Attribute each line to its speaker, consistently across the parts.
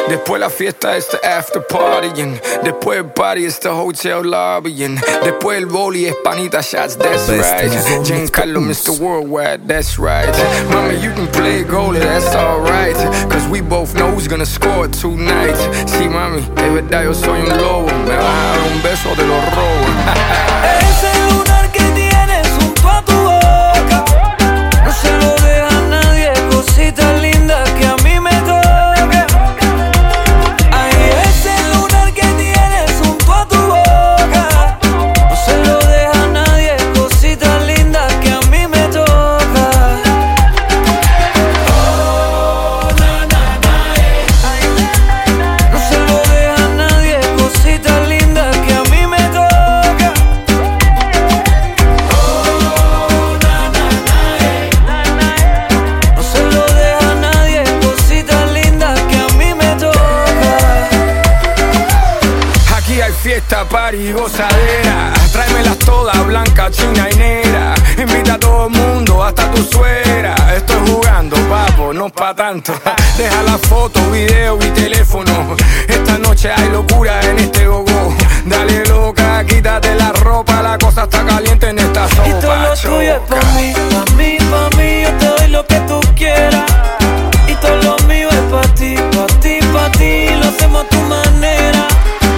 Speaker 1: Después la fiesta es the after partying. Después el party es the hotel lobbying. Después el boli es panita shots, that's right. Giancarlo, Mr. Worldwide, that's right. Mami, you can play goalie, that's alright. Cause we both know who's gonna score tonight. Sí, mami, de verdad yo soy un lobo. Me vas a dar un beso, te lo robo.
Speaker 2: Ese lunar que tienes junto a tu boca, no se lo deja a nadie, cosita linda que a mí me toca. Ay, ese lunar que tienes junto a tu boca, no se lo deja a nadie, cosita linda que a mí me toca. Oh, na, na, na, ay, no se lo deja a nadie, cosita linda que a mí me toca.
Speaker 1: Fiesta, party, gozadera. Tráemelas todas, blanca, china y negra. Invita a todo el mundo, hasta tu suegra. Estoy jugando, papo, no pa' tanto. Deja la foto, video y teléfono. Esta noche hay locura en este gogo. Dale loca, quítate la ropa. La cosa está caliente en esta sopa.
Speaker 2: Y todo lo tuyo es pa' mí, pa' mí, pa' mí. Yo te doy lo que tú quieras. Y todo lo mío es pa' ti, pa' ti, pa' ti. Lo hacemos a tu manera.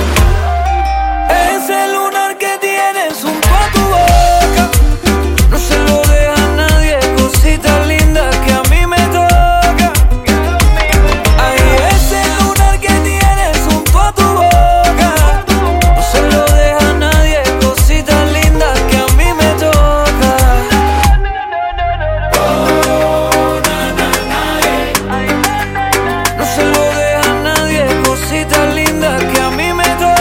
Speaker 2: Ese lunar que tienes junto a tu boca, no se lo deja a nadie, cosita linda que a mí me toca. Ay, ese lunar que tienes junto a tu boca, no se lo deja a nadie, cosita linda que a mí me toca. Oh, na, na, na, no se lo deja a nadie, cosita linda que a mí me toca.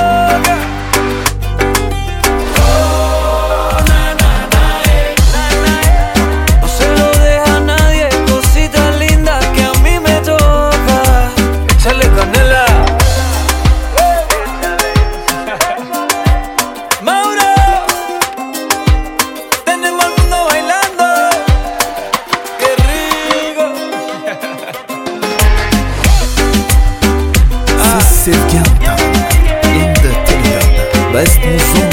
Speaker 3: Sevgi Hanım in the Telegram Best Musun